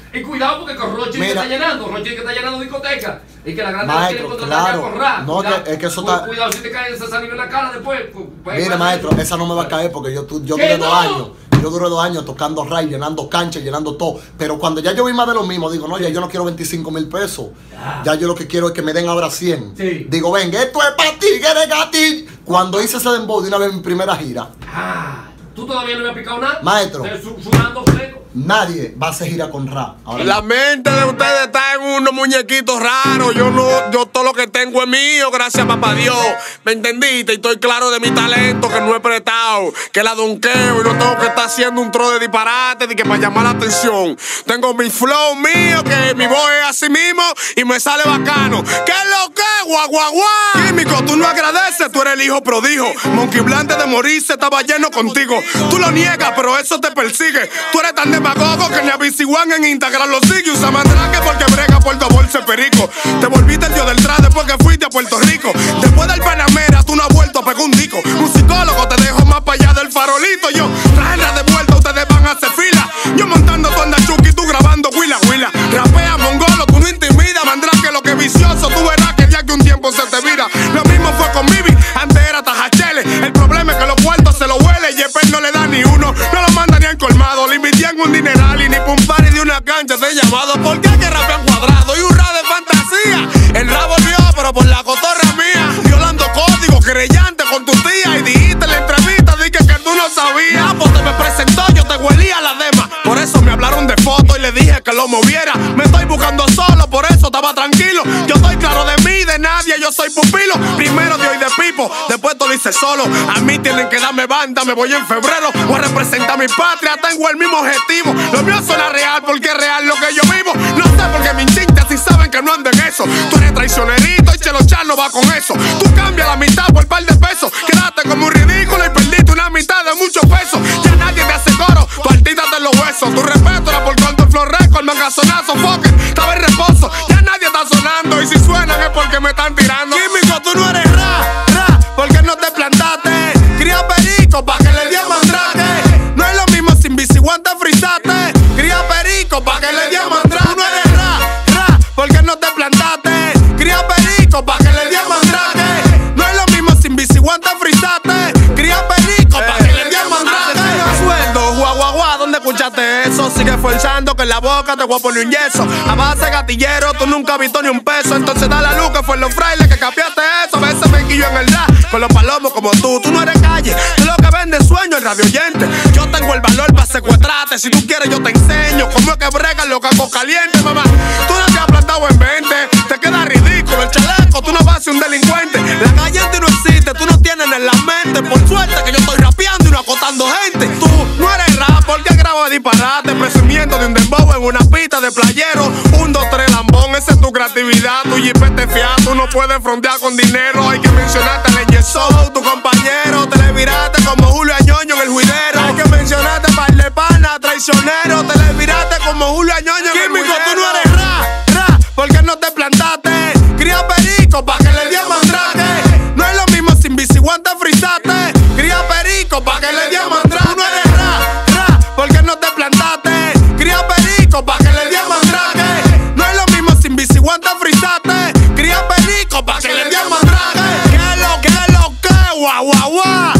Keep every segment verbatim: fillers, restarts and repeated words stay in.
Y cuidado porque con Rochi que está llenando, Rochi que está llenando discoteca. Y que la grande la quiere contratar claro. con Ra. No, cuidado, que, es que eso cu- está... Cuidado si te cae esa saliva en la cara después. Pues, Mire, maestro, esa no me va a caer porque yo, yo duré no? dos años. Yo duré dos años tocando Ray, llenando canchas, llenando todo. Pero cuando ya yo vi más de lo mismo, digo, no, ya yo no quiero veinticinco mil pesos. Ya. ya yo lo que quiero es que me den ahora cien. Sí. Digo, venga, esto es para ti, que eres gati. Cuando hice ese dembow de una vez en mi primera gira. Ah, ¿tú todavía no me has picado nada? Maestro. Sudando seco. Nadie va a hacer gira con rap. Ahora la mente de ustedes está en unos muñequitos raros. Yo no, yo todo lo que tengo es mío, gracias a papá Dios. ¿Me entendiste? Y estoy claro de mi talento, que no he prestado, que la donqueo y no tengo que estar haciendo un tro de disparate ni que para llamar la atención. Tengo mi flow mío, que mi voz es así mismo y me sale bacano. ¿Qué es lo que? Guau, guau, guau. Químico, tú no agradeces, tú eres el hijo prodigo. Monkey Blanc de morirse estaba lleno contigo. Tú lo niegas, pero eso te persigue. Tú eres tan demagogo que ni a B C One en Instagram lo sigue. Usa mandrake porque brega por tu bolsa perico. Te volviste el dios del trap después que fuiste a Puerto Rico. Después del Panamera tú no has vuelto a pegar un disco. Un psicólogo te dejo más para allá del farolito. Yo traerla de vuelta, ustedes van a hacer fila. Yo montando tu andachuki, tú grabando huila huila. Rapea mongolo, tú no intimidas. Mandrake lo que es vicioso, tú verás que ya que un tiempo se te vira. Lo mismo fue con Mibi, antes era Tajachele. El problema es que los cuartos se lo huele y Yepes no le da ni uno. No lo manda ni al colmado, le invitían un dineral y ni pa' un party de una cancha te he llamado. ¿Por qué que rapean cuadrado y un rap de fantasía? El rap volvió, pero por la cotorra mía. Violando código, querellante con tu tía. Y dijiste en la entrevista, dije que tú no sabías. Pues te me presentó, yo te huelía la dema. Por eso me hablaron de foto y le dije que lo moviera. Me estoy buscando solo, por eso estaba tranquilo. Yo estoy claro de mí, de nadie, yo soy pupilo. Primero de hoy de Pipo, después todo lo hice solo. A mí tienen que darme banda, me voy en febrero. Voy a representar mi patria, tengo el mismo objetivo. Lo mío suena real porque es real lo que yo vivo. No sé por qué me instinta si saben que no ando en eso. Tú eres traicionerito y Chelo Chan no va con eso. Tú cambias la mitad por par de pesos. Quédate como un ridículo y perdiste una mitad de muchos pesos. Ya nadie te hace coro, tu artista te los huesos. Tu respeto era por cuanto el flow record, mangazonazo, fucker. Estaba en reposo, ya nadie está sonando. Y si suenan es porque me están tirando. Químico, tú no eres ra, ra, porque no te plantaste. Cría perico pa' que le dé mandrake. No es lo mismo sin biciguante frisaste. Cría perico pa' que le dé mandrake. Tú no eres ra, ra, porque no te plantaste. Cría perico pa' que le dé mandrake. No es lo mismo sin biciguante frisaste. Cría perico pa' que le dé mandrake. Sueldo, guau, guau, guau, ¿dónde escuchaste eso? Sigue forzando que en la boca te voy a poner un yeso. A base de gatillero, tú nunca has visto ni un peso. Entonces da la luz que fue en los frailes que cambiaste eso. A veces me quillo en el rap con los palomos como tú. Tú no eres calle, tú lo que vende sueño, el radio oyente. Yo tengo el valor para secuestrarte. Si tú quieres yo te enseño cómo es que bregan los cacos calientes, mamá. Tú no te has plantado en veinte, te queda ridículo el chaleco, tú no vas a ser un delincuente. La calle en ti no existe, tú no tienes en la mente. Por suerte que yo estoy rapeando y no acotando gente. Tú no eres rap porque grabas disparate, presumiendo de un dembow en una pista de playero. Un, dos, tres, lambón, esa es tu creatividad. Tu jipete fiado, tú no puedes frontear con dinero. Hay que mencionarte al Show, tu compañero. Te le viraste como Julio Añoño en el juidero. Hay que mencionarte par de pana, traicionero. Te le viraste como Julio Añoño en el juidero. Químico, tú no eres ra, ra, porque no te plantaste. Cría perico pa' que le dé mandrake. No es lo mismo sin biciguante frisaste. Cría perico pa' que le dé mandrake. Tú no eres ra, ra, porque no te plantaste. Cría perico pa' que le dé mandrake. No es lo mismo sin biciguante frisaste. Cría perico pa' que le dé mandrake. ¿Qué lo, qué lo, qué? Guau, guau, guau.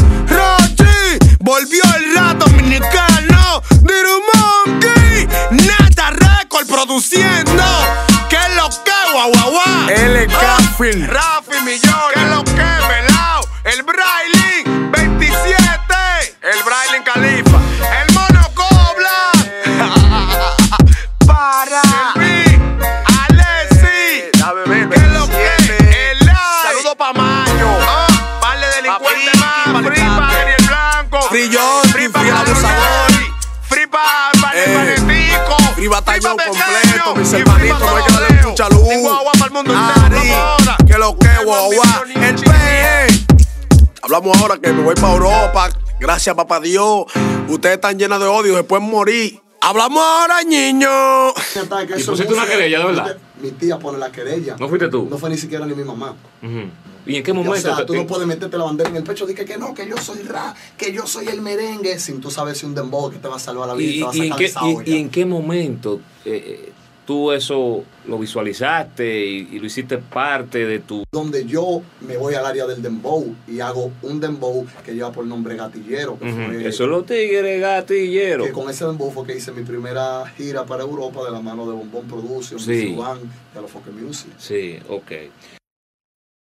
Rochi, volvió el rap dominicano. Diru Monkey, Nata Record produciendo. ¿Qué lo que? Guau, guau, guau. L K Film, Rafi Millón. ¿Qué lo que? Velao, el Brailin veintisiete, el Brailin Califa, el Mono Cobla. Para Alexi, ¿qué lo que? El live. Saludos pa' Mayo. Oh, par de delincuentes más. Free pa' Daniel Blanco. Free John, Free pa' el abusador. Free pa' el panetico. Free batallón completo. Mis hermanitos, no hay que darle mucha luz. Tengo agua para el mundo entero. ¿Qué lo que? Guau, guau. El P. Hablamos ahora que me voy para Europa. Gracias, papá Dios. Ustedes están llenos de odio, después morir. Hablamos ahora, niño. que está que ¿Y eso pusiste una querella, de verdad? Mi tía pone la querella. ¿No fuiste tú? No fue ni siquiera ni mi mamá. Uh-huh. ¿Y en qué momento? O sea, te, tú te... no puedes meterte la bandera en el pecho. Dije que no, que yo soy rap, que yo soy el merengue, sin tú sabes si un dembow que te va a salvar la vida, ¿Y, te va a y, en, sacar qué, y, y en qué momento eh, tú eso lo visualizaste y, y lo hiciste parte de tu... Donde yo me voy al área del dembow y hago un dembow que lleva por nombre Gatillero. Que uh-huh. fue, Eso es los tigres gatilleros. Que con ese dembow fue que hice mi primera gira para Europa de la mano de Bombón Productions, sí. Juan, de los Foque Music. Sí, ok.